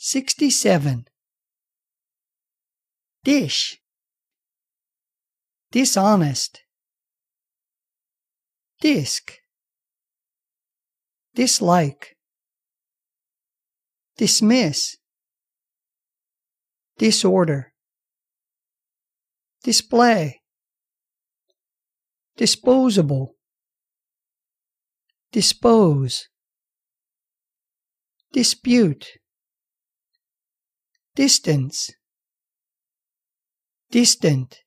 67. Dish. Dishonest. Disc. Dislike. Dismiss. Disorder. Display. Disposable. Dispose. Dispute. Distance. Distant.